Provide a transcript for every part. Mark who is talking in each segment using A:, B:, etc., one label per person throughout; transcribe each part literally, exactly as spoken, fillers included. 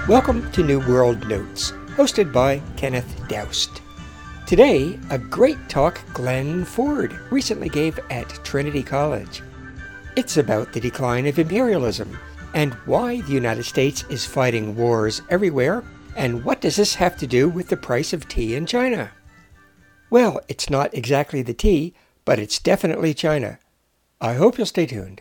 A: Welcome to New World Notes, hosted by Kenneth Doust. Today, a great talk Glenn Ford recently gave at Trinity College. It's about the decline of imperialism and why the United States is fighting wars everywhere, and what does this have to do with the price of tea in China? Well, it's not exactly the tea, but it's definitely China. I hope you'll stay tuned.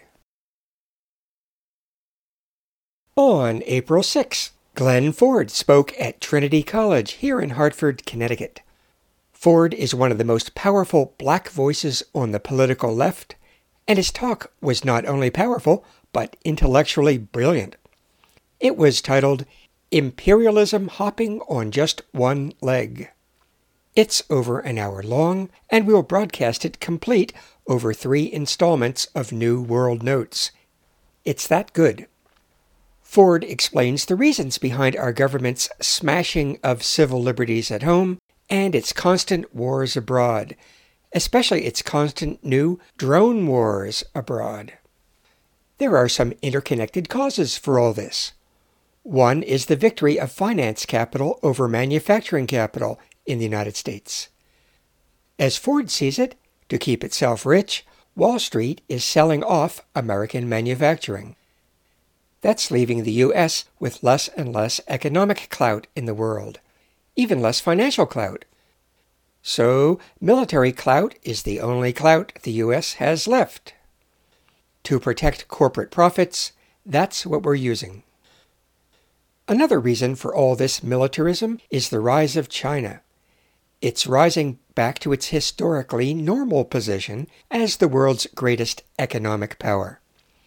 A: On April sixth, Glenn Ford spoke at Trinity College here in Hartford, Connecticut. Ford is one of the most powerful black voices on the political left, and his talk was not only powerful, but intellectually brilliant. It was titled, Imperialism Hopping on Just One Leg. It's over an hour long, and we'll broadcast it complete over three installments of New World Notes. It's that good. Ford explains the reasons behind our government's smashing of civil liberties at home and its constant wars abroad, especially its constant new drone wars abroad. There are some interconnected causes for all this. One is the victory of finance capital over manufacturing capital in the United States. As Ford sees it, to keep itself rich, Wall Street is selling off American manufacturing. That's leaving the U S with less and less economic clout in the world, even less financial clout. So, military clout is the only clout the U S has left. To protect corporate profits, that's what we're using. Another reason for all this militarism is the rise of China. It's rising back to its historically normal position as the world's greatest economic power.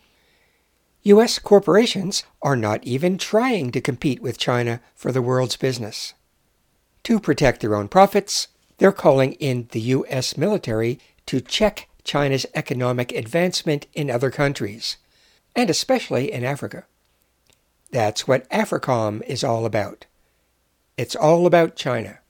A: U S corporations are not even trying to compete with China for the world's business. To protect their own profits, they're calling in the U S military to check China's economic advancement in other countries, and especially in Africa. That's what AFRICOM is all about. It's all about China.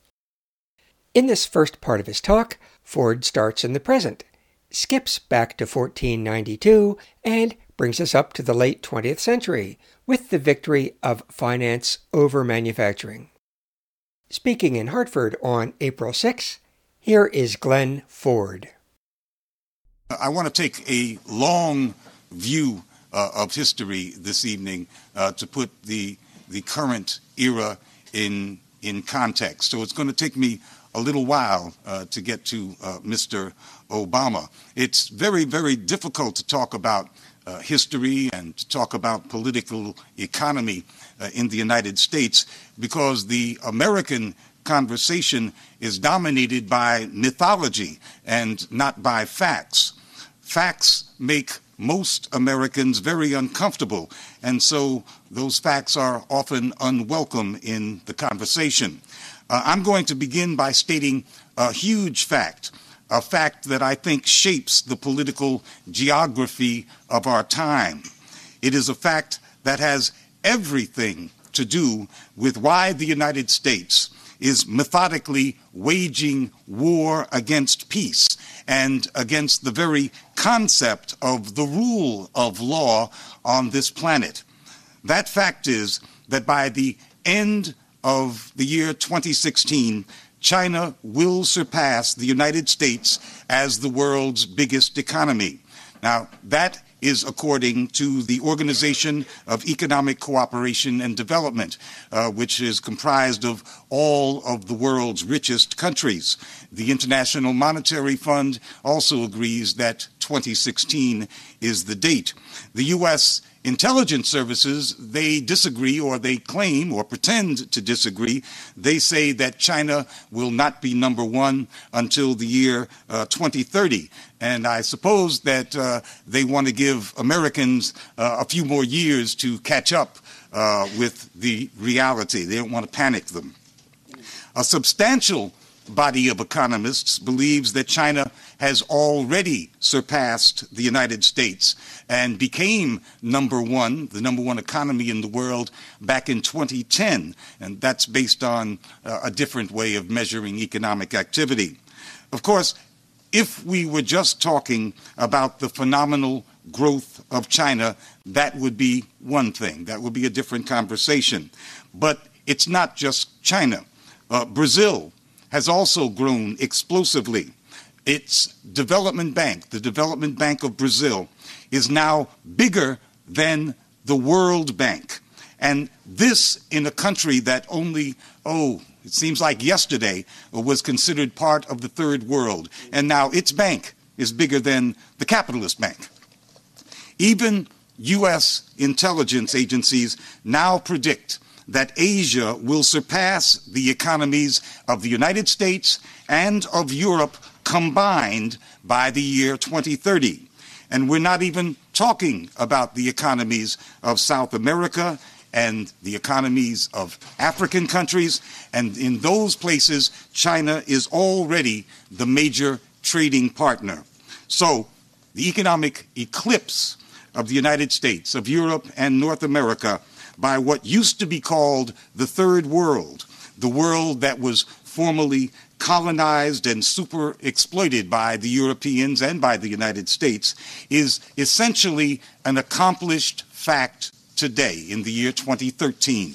A: In this first part of his talk, Ford starts in the present, skips back to fourteen ninety-two, and brings us up to the late twentieth century with the victory of finance over manufacturing. Speaking in Hartford on April sixth, here is Glenn Ford.
B: I want to take a long view uh, of history this evening uh, to put the the current era in in context. So it's going to take me a little while uh, to get to uh, Mister Obama. It's very, very difficult to talk about Uh, history and to talk about political economy uh, in the United States because the American conversation is dominated by mythology and not by facts. Facts make most Americans very uncomfortable, and so those facts are often unwelcome in the conversation. Uh, I'm going to begin by stating a huge fact. A fact that I think shapes the political geography of our time. It is a fact that has everything to do with why the United States is methodically waging war against peace and against the very concept of the rule of law on this planet. That fact is that by the end of the year twenty sixteen, China will surpass the United States as the world's biggest economy. Now, that is according to the Organization of Economic Cooperation and Development, uh, which is comprised of all of the world's richest countries. The International Monetary Fund also agrees that twenty sixteen is the date. The U S intelligence services, they disagree, or they claim or pretend to disagree. They say that China will not be number one until the year uh, twenty thirty. And I suppose that uh, they want to give Americans uh, a few more years to catch up uh, with the reality. They don't want to panic them. A substantial body of economists believes that China has already surpassed the United States and became number one, the number one economy in the world back in twenty ten. And that's based on uh, a different way of measuring economic activity. Of course, if we were just talking about the phenomenal growth of China, that would be one thing. That would be a different conversation. But it's not just China. Uh, Brazil has also grown explosively. Its development bank, the Development Bank of Brazil, is now bigger than the World Bank. And this in a country that only, oh, it seems like yesterday was considered part of the third world. And now its bank is bigger than the capitalist bank. Even U S intelligence agencies now predict that Asia will surpass the economies of the United States and of Europe combined by the year twenty thirty. And we're not even talking about the economies of South America and the economies of African countries. And in those places, China is already the major trading partner. So the economic eclipse of the United States, of Europe and North America by what used to be called the Third World, the world that was formerly colonized and super exploited by the Europeans and by the United States, is essentially an accomplished fact today in the year twenty thirteen.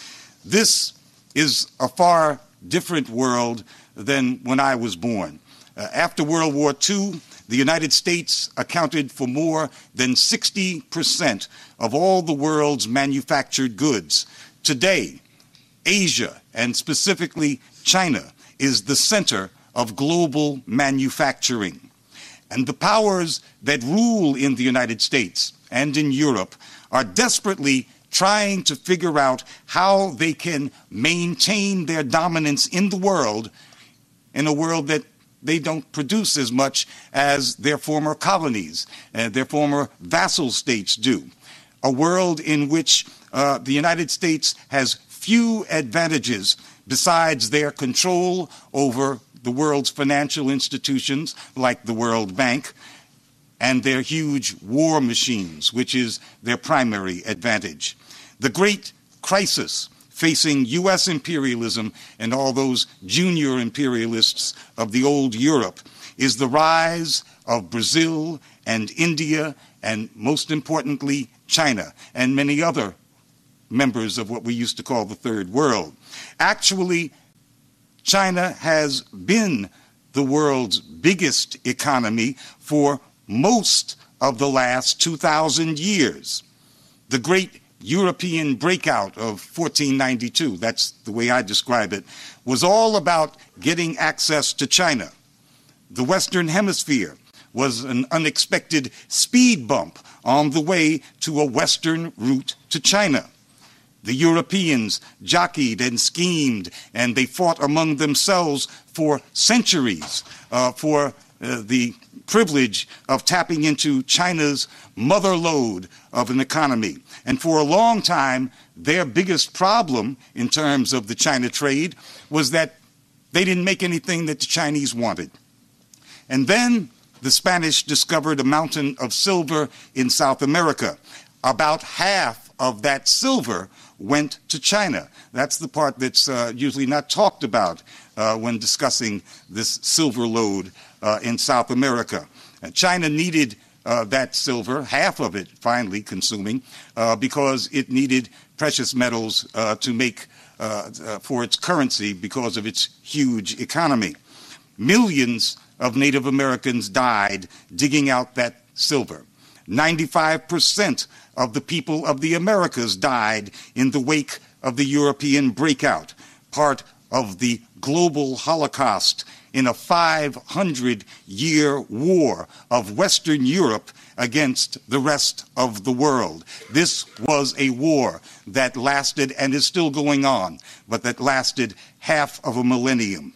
B: This is a far different world than when I was born. Uh, after World War Two, the United States accounted for more than sixty percent of all the world's manufactured goods. Today, Asia, and specifically China, is the center of global manufacturing. And the powers that rule in the United States and in Europe are desperately trying to figure out how they can maintain their dominance in the world, in a world that they don't produce as much as their former colonies, uh, their former vassal states do. A world in which uh, the United States has few advantages besides their control over the world's financial institutions, like the World Bank, and their huge war machines, which is their primary advantage. The great crisis facing U S imperialism and all those junior imperialists of the old Europe is the rise of Brazil and India and, most importantly, China and many other members of what we used to call the Third World. Actually, China has been the world's biggest economy for most of the last two thousand years. The great European breakout of fourteen ninety-two, that's the way I describe it, was all about getting access to China. The Western Hemisphere was an unexpected speed bump on the way to a Western route to China. The Europeans jockeyed and schemed, and they fought among themselves for centuries uh, for uh, the privilege of tapping into China's mother lode of an economy. And for a long time, their biggest problem in terms of the China trade was that they didn't make anything that the Chinese wanted. And then the Spanish discovered a mountain of silver in South America. About half of that silver went to China. That's the part that's uh, usually not talked about uh, when discussing this silver lode uh, in South America. And China needed uh, that silver, half of it finally consuming, uh, because it needed precious metals uh, to make uh, uh, for its currency because of its huge economy. Millions of Native Americans died digging out that silver. ninety-five percent of the people of the Americas died in the wake of the European breakout, part of the global Holocaust in a five hundred year war of Western Europe against the rest of the world. This was a war that lasted and is still going on, but that lasted half of a millennium.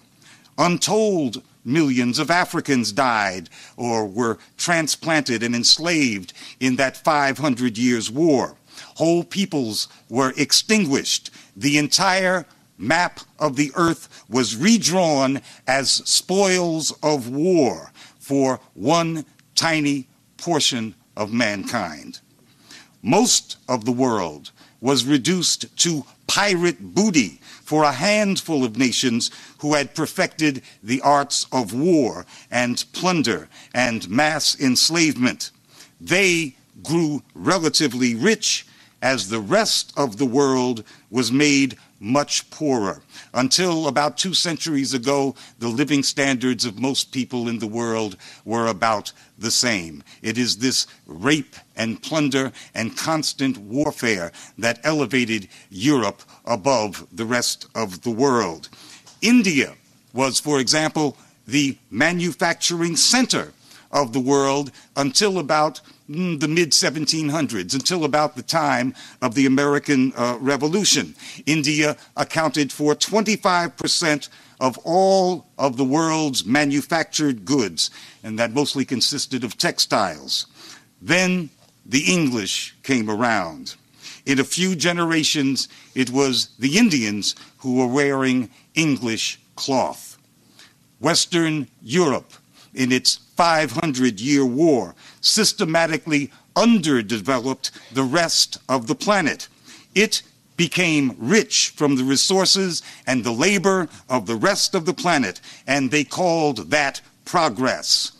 B: Untold millions of Africans died or were transplanted and enslaved in that five hundred years war. Whole peoples were extinguished. The entire map of the earth was redrawn as spoils of war for one tiny portion of mankind. Most of the world was reduced to pirate booty for a handful of nations who had perfected the arts of war and plunder and mass enslavement. They grew relatively rich as the rest of the world was made much poorer. Until about two centuries ago, the living standards of most people in the world were about the same. It is this rape and plunder and constant warfare that elevated Europe above the rest of the world. India was, for example, the manufacturing center of the world until about the mid seventeen hundreds, until about the time of the American uh, Revolution. India accounted for twenty-five percent of all of the world's manufactured goods, and that mostly consisted of textiles. Then the English came around. In a few generations, it was the Indians who were wearing English cloth. Western Europe, in its five hundred year war, systematically underdeveloped the rest of the planet. It became rich from the resources and the labor of the rest of the planet, and they called that progress.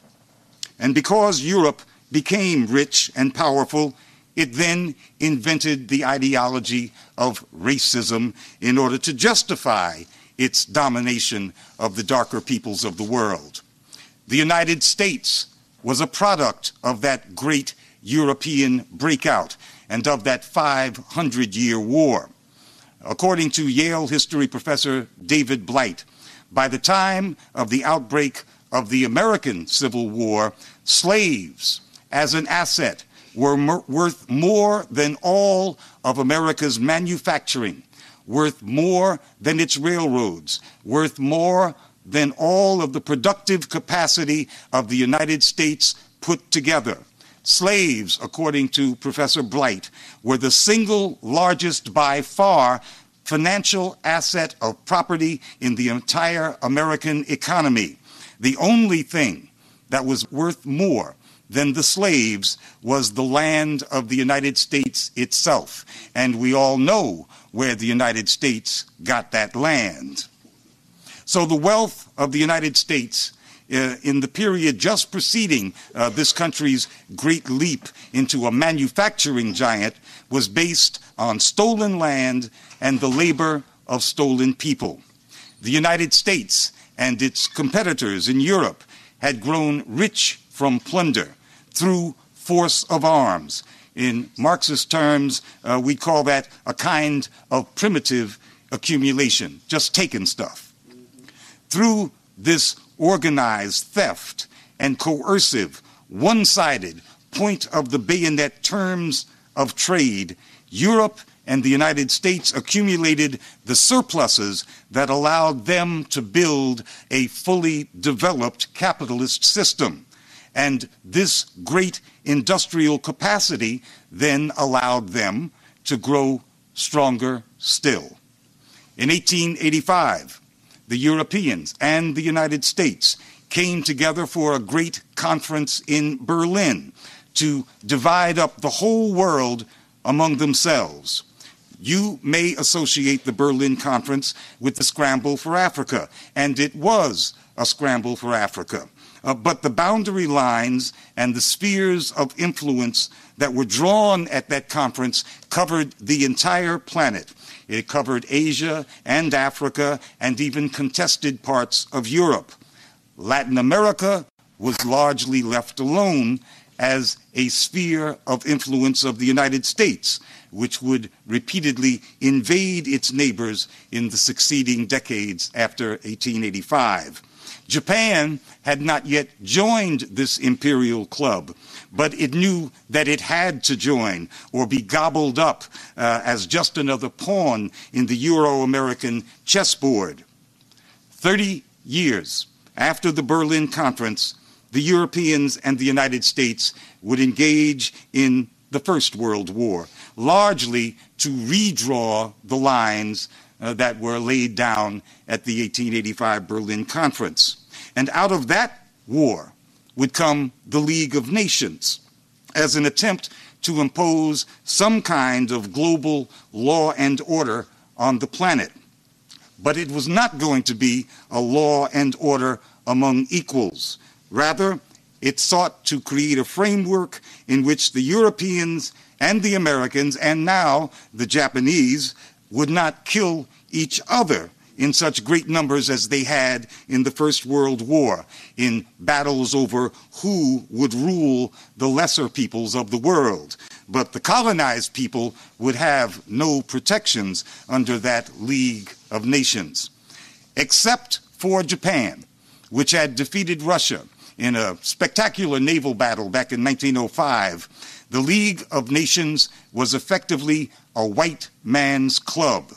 B: And because Europe became rich and powerful, it then invented the ideology of racism in order to justify its domination of the darker peoples of the world. The United States was a product of that great European breakout and of that five hundred year war. According to Yale history professor David Blight, by the time of the outbreak of the American Civil War, slaves as an asset were m- worth more than all of America's manufacturing, worth more than its railroads, worth more than all of the productive capacity of the United States put together. Slaves, according to Professor Blight, were the single largest by far financial asset of property in the entire American economy. The only thing that was worth more than the slaves was the land of the United States itself. And we all know where the United States got that land. So the wealth of the United States uh, in the period just preceding uh, this country's great leap into a manufacturing giant was based on stolen land and the labor of stolen people. The United States and its competitors in Europe had grown rich from plunder through force of arms. In Marxist terms, uh, we call that a kind of primitive accumulation, just taking stuff. Through this organized theft and coercive, one-sided, point-of-the-bayonet terms of trade, Europe and the United States accumulated the surpluses that allowed them to build a fully developed capitalist system. And this great industrial capacity then allowed them to grow stronger still. In eighteen eighty-five, the Europeans and the United States came together for a great conference in Berlin to divide up the whole world among themselves. You may associate the Berlin Conference with the scramble for Africa, and it was a scramble for Africa. Uh, but the boundary lines and the spheres of influence that were drawn at that conference covered the entire planet. It covered Asia and Africa and even contested parts of Europe. Latin America was largely left alone as a sphere of influence of the United States, which would repeatedly invade its neighbors in the succeeding decades after eighteen eighty-five. Japan had not yet joined this imperial club, but it knew that it had to join or be gobbled up uh, as just another pawn in the Euro-American chessboard. Thirty years after the Berlin Conference, the Europeans and the United States would engage in the First World War, largely to redraw the lines uh, that were laid down at the eighteen eighty-five Berlin Conference. And out of that war would come the League of Nations as an attempt to impose some kind of global law and order on the planet. But it was not going to be a law and order among equals. Rather, it sought to create a framework in which the Europeans and the Americans, and now the Japanese, would not kill each other in such great numbers as they had in the First World War, in battles over who would rule the lesser peoples of the world. But the colonized people would have no protections under that League of Nations, except for Japan, which had defeated Russia in a spectacular naval battle back in nineteen oh five. The League of Nations was effectively a white man's club.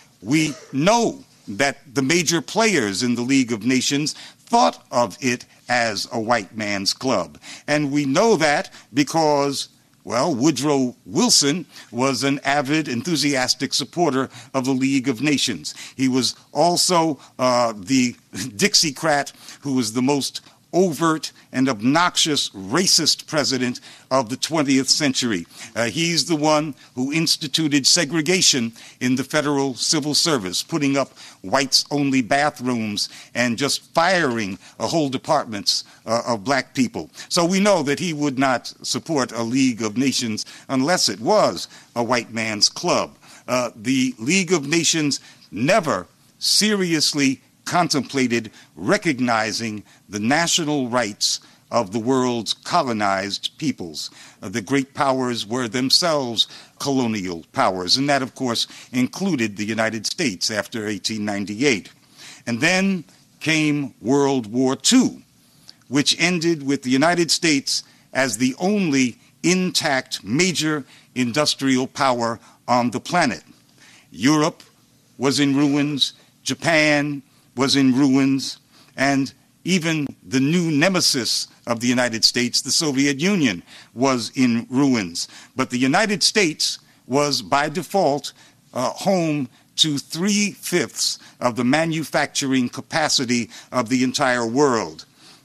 B: We know that the major players in the League of Nations thought of it as a white man's club. And we know that because, well, Woodrow Wilson was an avid, enthusiastic supporter of the League of Nations. He was also uh, the Dixiecrat who was the most overt and obnoxious racist president of the twentieth century. Uh, he's the one who instituted segregation in the federal civil service, putting up whites-only bathrooms and just firing uh, whole departments uh, of black people. So we know that he would not support a League of Nations unless it was a white man's club. Uh, the League of Nations never seriously contemplated recognizing the national rights of the world's colonized peoples. Uh, the great powers were themselves colonial powers, and that, of course, included the United States after eighteen ninety-eight. And then came World War Two, which ended with the United States as the only intact major industrial power on the planet. Europe was in ruins, Japan was in ruins, and even the new nemesis of the United States, the Soviet Union, was in ruins. But the United States was, by default, uh, home to three-fifths of the manufacturing capacity of the entire world.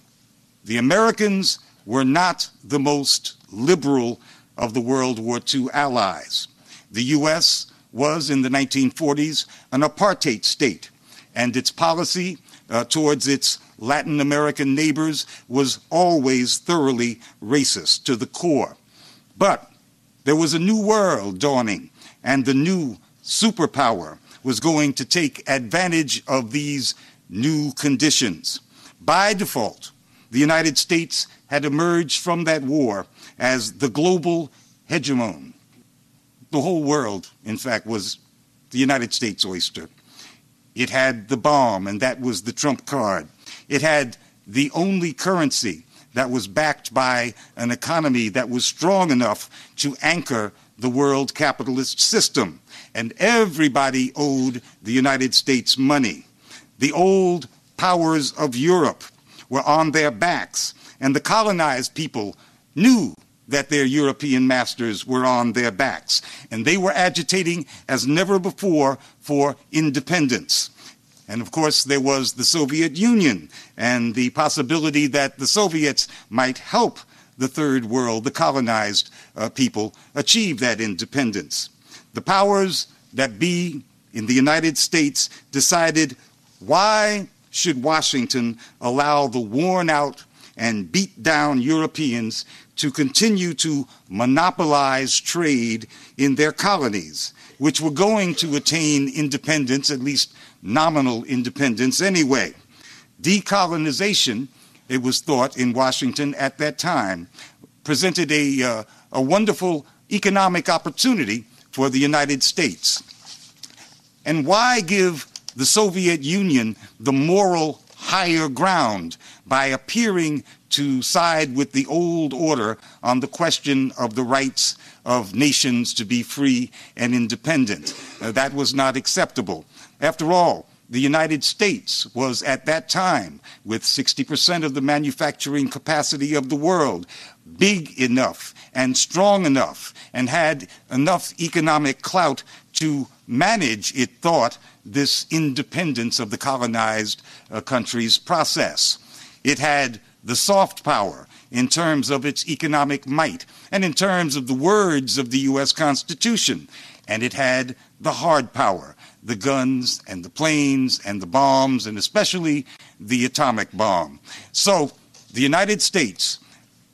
B: The Americans were not the most liberal of the World War Two allies. The U S was, in the nineteen forties, an apartheid state, and its policy uh, towards its Latin American neighbors was always thoroughly racist to the core. But there was a new world dawning, and the new superpower was going to take advantage of these new conditions. By default, the United States had emerged from that war as the global hegemon. The whole world, in fact, was the United States oyster. It had the bomb, and that was the trump card. It had the only currency that was backed by an economy that was strong enough to anchor the world capitalist system. And everybody owed the United States money. The old powers of Europe were on their backs, and the colonized people knew that their European masters were on their backs, and they were agitating as never before for independence. And of course, there was the Soviet Union and the possibility that the Soviets might help the third world, the colonized uh, people, achieve that independence. The powers that be in the United States decided, why should Washington allow the worn out and beat down Europeans to continue to monopolize trade in their colonies, which were going to attain independence, at least nominal independence anyway? Decolonization, it was thought in Washington at that time, presented a, uh, a wonderful economic opportunity for the United States. And why give the Soviet Union the moral higher ground by appearing to side with the old order on the question of the rights of nations to be free and independent? Uh, that was not acceptable. After all, the United States was at that time, with sixty percent of the manufacturing capacity of the world, big enough and strong enough and had enough economic clout to manage, it thought, this independence of the colonized uh, country's process. It had the soft power in terms of its economic might and in terms of the words of the U S Constitution. And it had the hard power, the guns and the planes and the bombs, and especially the atomic bomb. So the United States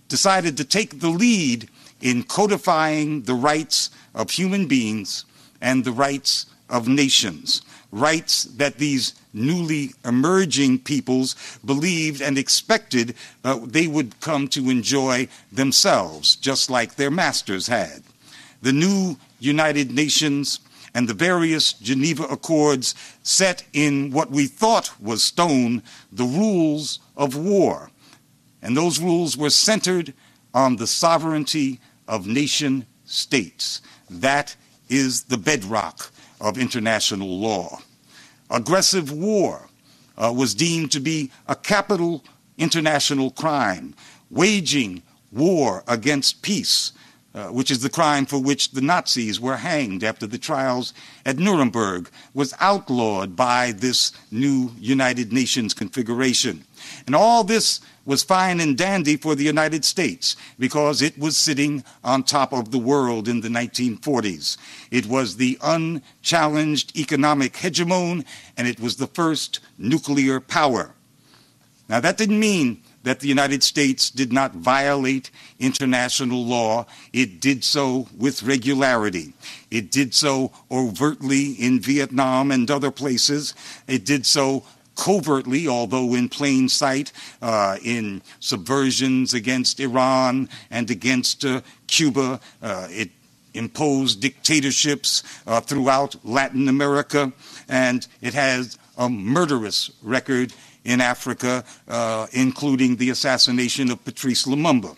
B: decided to take the lead in codifying the rights of human beings and the rights of nations, rights that these newly emerging peoples believed and expected uh, they would come to enjoy themselves, just like their masters had. The new United Nations and the various Geneva Accords set in what we thought was stone the rules of war. And those rules were centered on the sovereignty of nation states. That is the bedrock of international law. Aggressive war uh, was deemed to be a capital international crime. Waging war against peace, uh, which is the crime for which the Nazis were hanged after the trials at Nuremberg, was outlawed by this new United Nations configuration. And all this was fine and dandy for the United States because it was sitting on top of the world in the nineteen forties. It was the unchallenged economic hegemon, and it was the first nuclear power. Now, that didn't mean that the United States did not violate international law. It did so with regularity. It did so overtly in Vietnam and other places. It did so covertly, although in plain sight, uh, in subversions against Iran and against uh, Cuba. Uh, it imposed dictatorships uh, throughout Latin America, and it has a murderous record in Africa, uh, including the assassination of Patrice Lumumba.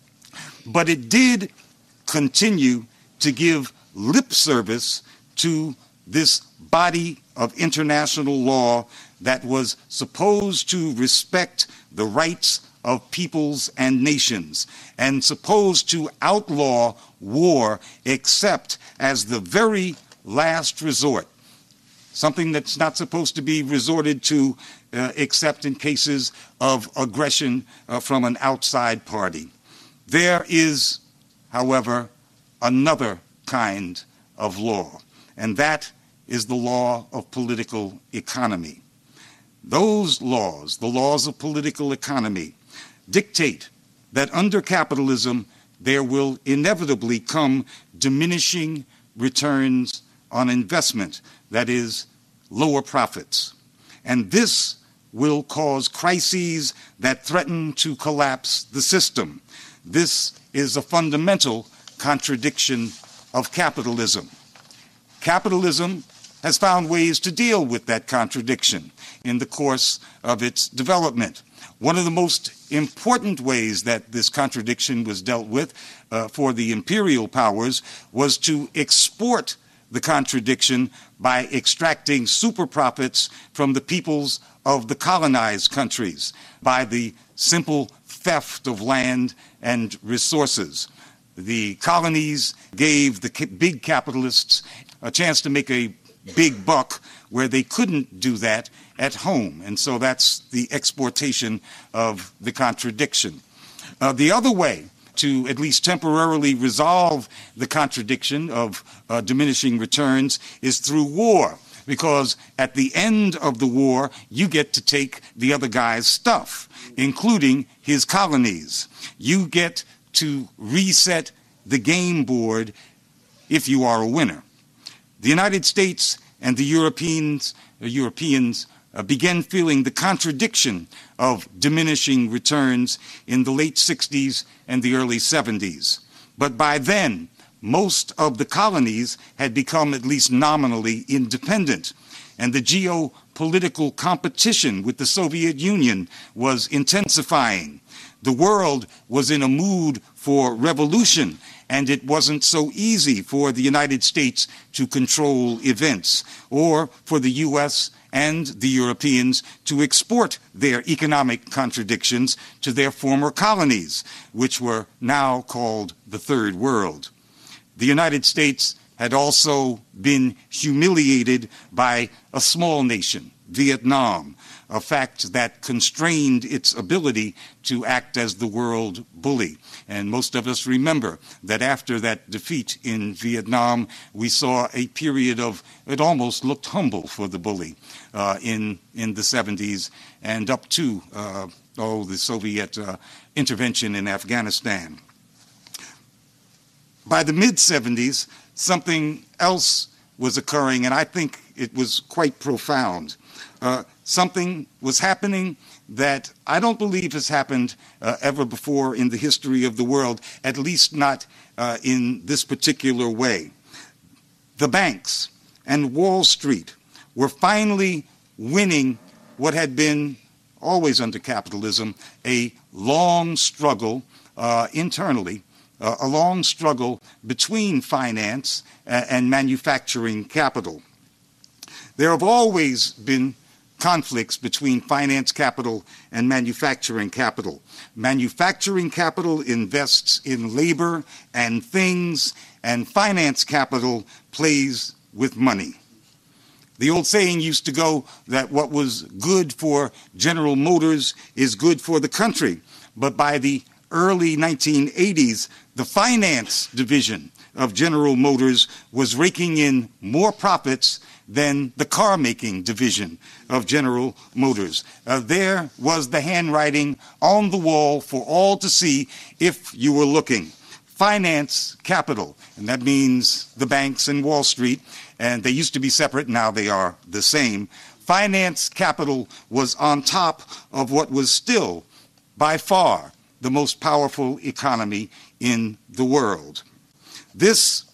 B: But it did continue to give lip service to this body of international law that was supposed to respect the rights of peoples and nations and supposed to outlaw war except as the very last resort, something that's not supposed to be resorted to uh, except in cases of aggression uh, from an outside party. There is, however, another kind of law, and that is the law of political economy. Those laws, the laws of political economy, dictate that under capitalism there will inevitably come diminishing returns on investment, that is, lower profits. And this will cause crises that threaten to collapse the system. This is a fundamental contradiction of capitalism. Capitalism has found ways to deal with that contradiction in the course of its development. One of the most important ways that this contradiction was dealt with uh, for the imperial powers was to export the contradiction by extracting super profits from the peoples of the colonized countries by the simple theft of land and resources. The colonies gave the big capitalists a chance to make a big buck where they couldn't do that at home. And so that's the exportation of the contradiction. Uh, the other way to at least temporarily resolve the contradiction of uh, diminishing returns is through war, because at the end of the war, you get to take the other guy's stuff, including his colonies. You get to reset the game board if you are a winner. The United States and the Europeans, uh, Europeans uh, began feeling the contradiction of diminishing returns in the late sixties and the early seventies. But by then, most of the colonies had become at least nominally independent, and the geopolitical competition with the Soviet Union was intensifying. The world was in a mood for revolution, and it wasn't so easy for the United States to control events, or for the U S and the Europeans to export their economic contradictions to their former colonies, which were now called the Third World. The United States had also been humiliated by a small nation, Vietnam, a fact that constrained its ability to act as the world bully. And most of us remember that after that defeat in Vietnam, we saw a period of, it almost looked humble for the bully uh, in, in the seventies and up to uh, oh, the Soviet uh, intervention in Afghanistan. By the mid seventies, something else was occurring, and I think it was quite profound. Uh, something was happening that I don't believe has happened uh, ever before in the history of the world, at least not uh, in this particular way. The banks and Wall Street were finally winning what had been, always under capitalism, a long struggle uh, internally, uh, a long struggle between finance and, and manufacturing capital. There have always been conflicts between finance capital and manufacturing capital. Manufacturing capital invests in labor and things, and finance capital plays with money. The old saying used to go that what was good for General Motors is good for the country. But by the early nineteen eighties, the finance division of General Motors was raking in more profits than the car-making division of General Motors. Uh, there was the handwriting on the wall for all to see if you were looking. Finance capital, and that means the banks and Wall Street, and they used to be separate, now they are the same. Finance capital was on top of what was still, by far, the most powerful economy in the world. This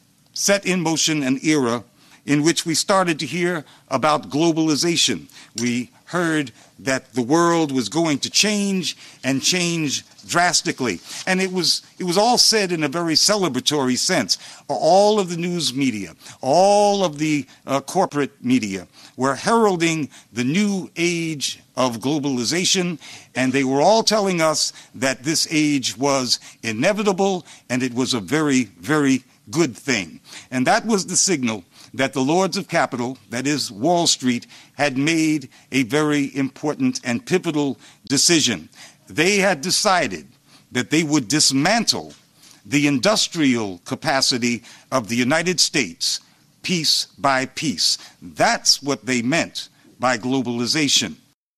B: set in motion an era in which we started to hear about globalization. We heard that the world was going to change and change drastically. And it was it was all said in a very celebratory sense. All of the news media, all of the uh, corporate media were heralding the new age of globalization, and they were all telling us that this age was inevitable and it was a very, very good thing. And that was the signal that the lords of capital, that is Wall Street, had made a very important and pivotal decision. They had decided that they would dismantle the industrial capacity of the United States piece by piece. That's what they meant by globalization.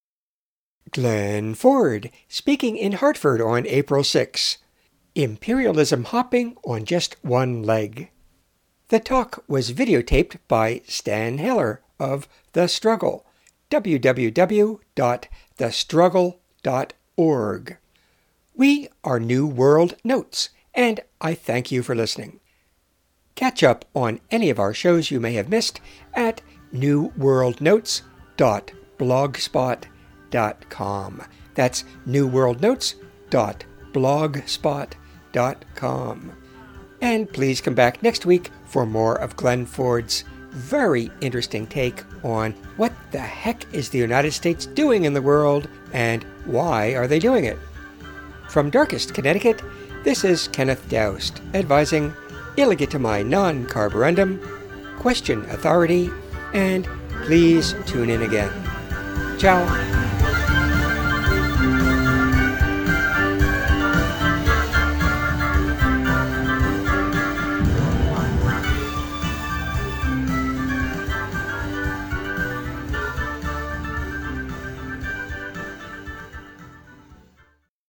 A: Glenn Ford, speaking in Hartford on April sixth. Imperialism hopping on just one leg. The talk was videotaped by Stan Heller of The Struggle, w w w dot the struggle dot org. We are New World Notes, and I thank you for listening. Catch up on any of our shows you may have missed at new world notes dot blogspot dot com. That's new world notes dot blogspot dot com. And please come back next week for more of Glenn Ford's very interesting take on what the heck is the United States doing in the world and why are they doing it. From Darkest, Connecticut, this is Kenneth Doust advising illegitimi non carborundum, question authority, and please tune in again. Ciao.